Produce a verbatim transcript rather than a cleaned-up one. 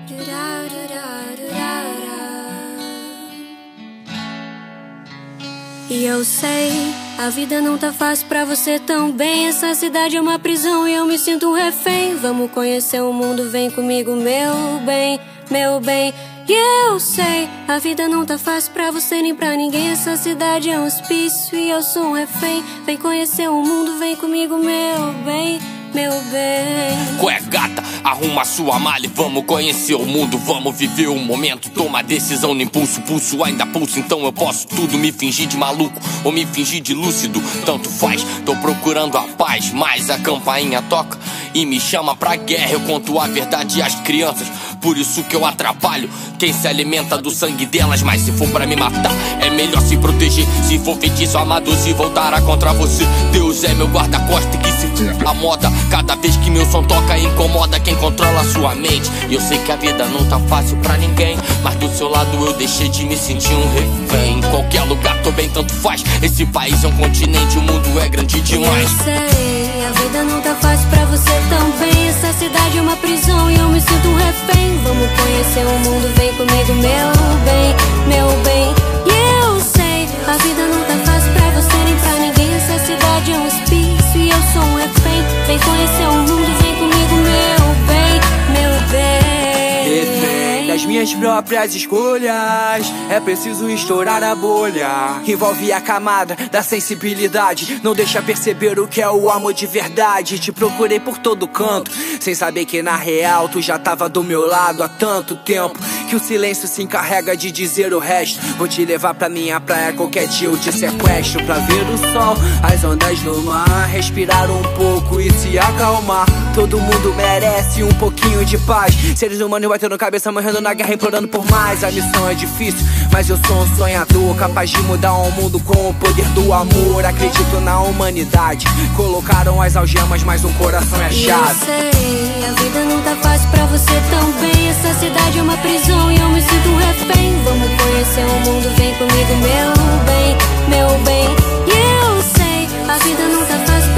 E eu sei, a vida não tá fácil pra você também. Essa cidade é uma prisão e eu me sinto um refém. Vamos conhecer o mundo, vem comigo, meu bem, meu bem. E eu sei, a vida não tá fácil pra você nem pra ninguém. Essa cidade é um hospício e eu sou um refém. Vem conhecer o mundo, vem comigo, meu bem, meu bem. Qual é, gata? Arruma sua mala e vamos conhecer o mundo. Vamos viver o momento, toma decisão no impulso. Pulso ainda pulso, então eu posso tudo. Me fingir de maluco ou me fingir de lúcido, tanto faz. Tô procurando a paz, mas a campainha toca e me chama pra guerra. Eu conto a verdade às crianças, por isso que eu atrapalho quem se alimenta do sangue delas. Mas se for pra me matar, é melhor se proteger. Se for feitiço amado, se voltará contra você. Deus é meu guarda-costa que se f*** a moda. Cada vez que meu som toca, incomoda quem controla a sua mente. E eu sei que a vida não tá fácil pra ninguém, mas do seu lado eu deixei de me sentir um refém. Em qualquer lugar tô bem, tanto faz. Esse país é um continente, o mundo é grande demais. Eu sei, a vida não tá fácil pra você também. Essa cidade é uma prisão e eu me sinto um refém. Vamos conhecer o mundo, vem comigo, meu bem, meu bem. E eu sei, a vida não tá fácil pra você nem pra ninguém. Essa cidade é um hospício e eu sou um refém. Vem conhecer o mundo, vem comigo, meu bem, meu bem. Refém das minhas próprias escolhas, é preciso estourar a bolha. Envolve a camada da sensibilidade, não deixa perceber o que é o amor de verdade. Te procurei por todo canto, sem saber que na real tu já tava do meu lado há tanto tempo que o silêncio se encarrega de dizer o resto. Vou te levar pra minha praia, qualquer dia eu te sequestro. Pra ver o sol, as ondas no mar, respirar um pouco e se acalmar. Todo mundo merece um pouquinho de paz. Seres humanos batendo cabeça, morrendo na guerra, implorando por mais. A missão é difícil, mas eu sou um sonhador, capaz de mudar o mundo com o poder do amor. Acredito na humanidade, colocaram as algemas, mas um coração é chato. Eu sei, a vida não tá fácil pra você também. Essa cidade é uma prisão e eu me sinto um refém. Vamos conhecer o mundo, vem comigo, meu bem, meu bem. E eu sei, a vida não tá fácil